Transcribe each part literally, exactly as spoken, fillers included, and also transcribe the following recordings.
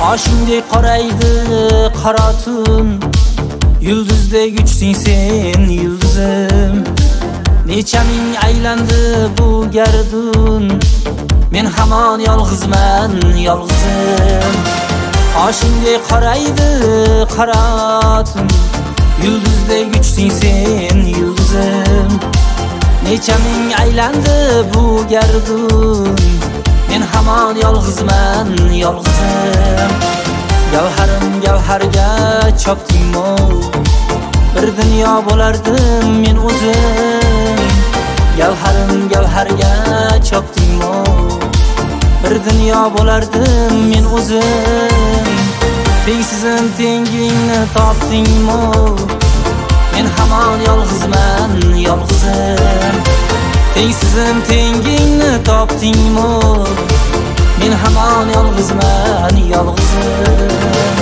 Qoshingdek qoraydi qora tun, yulduzdek uchding sen yulduzim. Necha ming aylandi bu gardun, men hamon yolg'izman yolg'izim. Qoshingdek qoraydi qora tun, yulduzdek uchding sen yulduzim. Necha ming aylandi bu gardun, men hamon yolg'izman yolg'izim. Gavharim gavharga chopdingmi, bir dunyo bo'lardim men o'zim. Gavharim gavharga chopdingmi, bir dunyo bo'lardim men o'zim. Tengsizim tengingni topdingmi, men hamon yolg'izman yolg'izim. Tengsizim tengingni topdingmi, men hamon yolg'izman yolg'izim.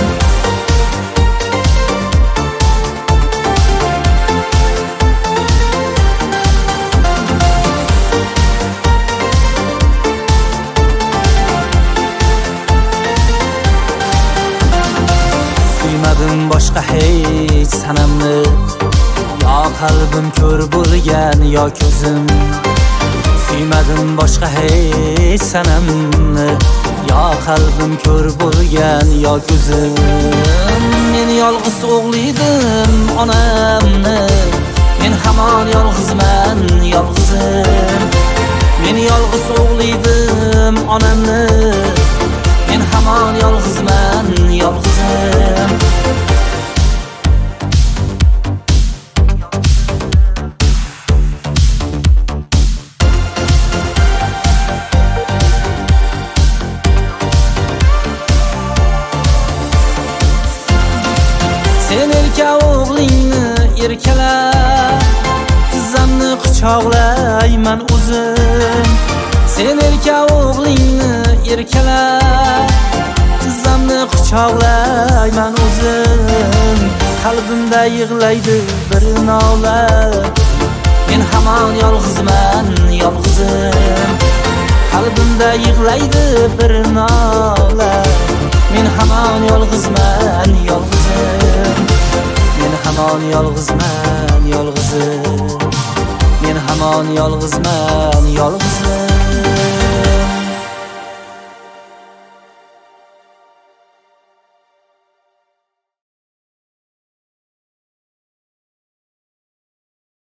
Suymadim boshqa hech sanamni, yo qalbim ko'r bo'lgan yo ko'zim. Suymadim boshqa hech sanamni, yo qalbim ko'r bo'lgan yo ko'zim. Men yolg'iz o'g'lidim onamni, men hamon yolg'izman yolg'izim. Men yolg'iz o'g'lidim onamni, men hamon yolg'izman yolg'izim. Sen erka o'g'lingni erkala, tizzamni quchoqlayman o'zim. Sen erka o'g'lingni erkala, tizzamni quchoqlayman o'zim. Qalbimda yig'laydi bir nola, men hamon yolg'izman yolg'izim. Qalbimda yig'laydi bir nola, men hamon yolg'izman yolg'izim. Men hamon yolg'izman yolg'izim. Men hamon yolg'izman yolg'izim.